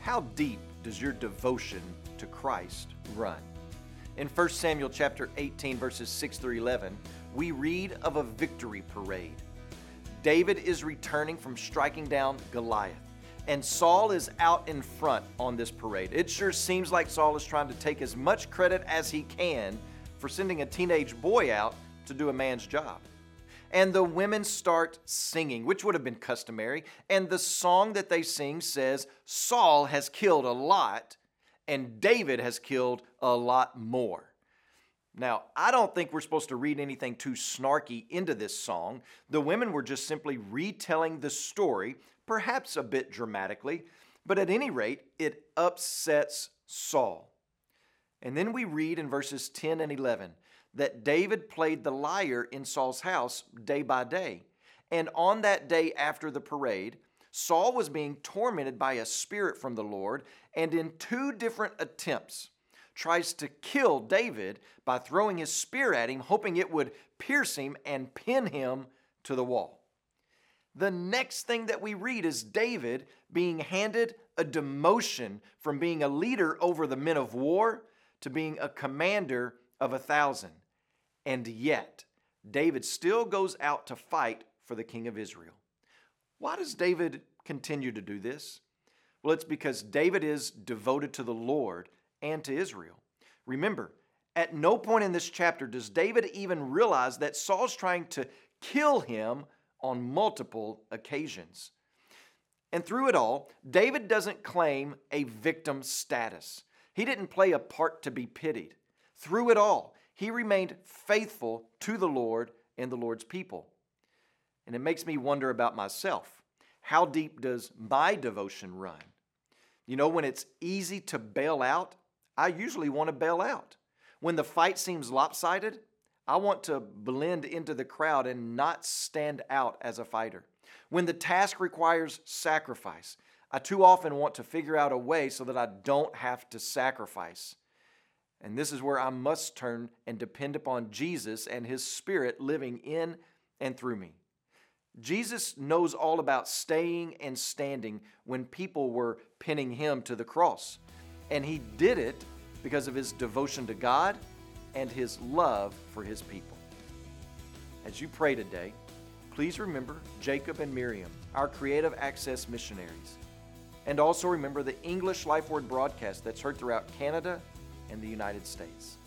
How deep does your devotion to Christ run? In 1 Samuel chapter 18, verses 6 through 11, we read of a victory parade. David is returning from striking down Goliath, and Saul is out in front on this parade. It sure seems like Saul is trying to take as much credit as he can for sending a teenage boy out to do a man's job. And the women start singing, which would have been customary, and the song that they sing says, Saul has killed a lot, and David has killed a lot more. Now, I don't think we're supposed to read anything too snarky into this song. The women were just simply retelling the story, perhaps a bit dramatically, but at any rate, it upsets Saul. And then we read in verses 10 and 11 that David played the lyre in Saul's house day by day. And on that day after the parade, Saul was being tormented by a spirit from the Lord, and in two different attempts tries to kill David by throwing his spear at him, hoping it would pierce him and pin him to the wall. The next thing that we read is David being handed a demotion from being a leader over the men of war to being a commander of 1,000. And yet, David still goes out to fight for the king of Israel. Why does David continue to do this? Well, it's because David is devoted to the Lord and to Israel. Remember, at no point in this chapter does David even realize that Saul's trying to kill him on multiple occasions. And through it all, David doesn't claim a victim status. He didn't play a part to be pitied. Through it all, he remained faithful to the Lord and the Lord's people. And it makes me wonder about myself. How deep does my devotion run? You know, when it's easy to bail out, I usually want to bail out. When the fight seems lopsided, I want to blend into the crowd and not stand out as a fighter. When the task requires sacrifice, I too often want to figure out a way so that I don't have to sacrifice. And this is where I must turn and depend upon Jesus and His Spirit living in and through me. Jesus knows all about staying and standing when people were pinning Him to the cross. And He did it because of His devotion to God and His love for His people. As you pray today, please remember Jacob and Miriam, our Creative Access missionaries. And also remember the English Life Word broadcast that's heard throughout Canada and the United States.